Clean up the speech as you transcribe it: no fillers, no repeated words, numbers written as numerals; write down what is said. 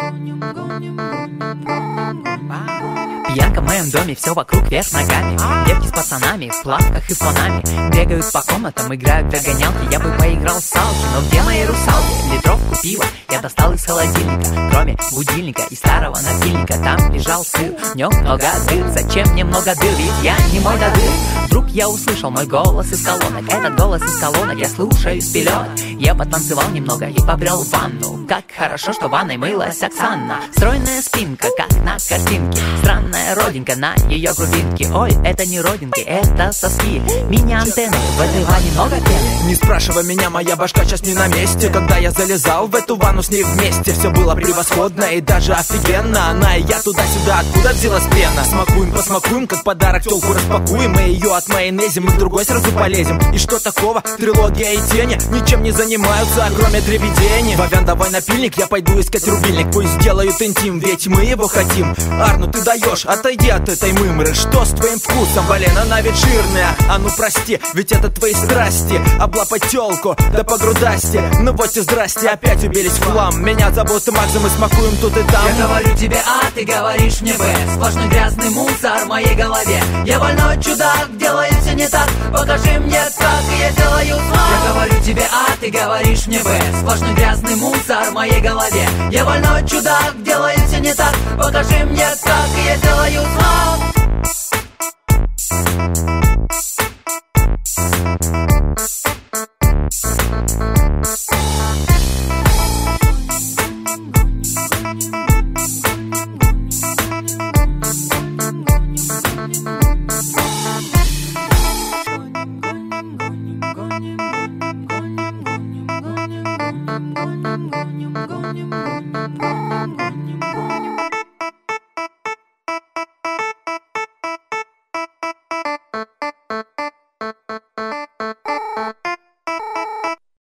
Пьянка в моем доме, все вокруг вверх ногами. Девки с пацанами, в плавках и слонами бегают по комнатам, играют в догонялки. Я бы поиграл в салки, но где мои русалки? Литровку пива я достал из холодильника. Кроме будильника и старого напильника, там лежал сыр, в нем много дыр. Зачем мне много дыр, ведь я не мой до дыр. Вдруг я услышал мой голос из колонок. Этот голос из колонок я слушаю с пеленок. Я потанцевал немного и побрел в ванну. Как хорошо, что в ванной мылась Оксана. Стройная спинка, как на картинке. Странная родинка на ее грудинке. Ой, это не родинки, это соски. Мини-антенны, в этой ванне много пены. Не спрашивай меня, моя башка сейчас не на месте. Когда я залезал в эту ванну с ней вместе, все было превосходно и даже офигенно. Она и я туда-сюда, откуда взялась пена. Смакуем, посмакуем, как подарок телку распакуем. Мы ее от майонезе, мы в другой сразу полезем. И что такого? Трилогия и тени ничем не занимаются, кроме дребедени. Вовян, давай напильник, я пойду искать рубильник. Пусть сделают интим, ведь мы его хотим. Арну, ты даешь, отойди от этой мымры. Что с твоим вкусом, блин, она ведь жирная. А ну прости, ведь это твои страсти. Облапать телку, да по грудасти. Ну вот и здрасте, опять убились в хлам. Меня зовут Макс, мы смакуем тут и там. Я говорю тебе А, ты говоришь мне Б. Сплошной грязный мусор в моей голове. Я больной чудак, делаю все не так. Покажи мне, как я делаю зла. Я говорю тебе А, ты говоришь мне Б. Сплошной грязный мусор в моей голове. Я больной чудак, делаю все не так. Покажи мне, как я делаю зла. Гоним, гоним, гоним, гоним, гоним, гоним, гоним, гоним.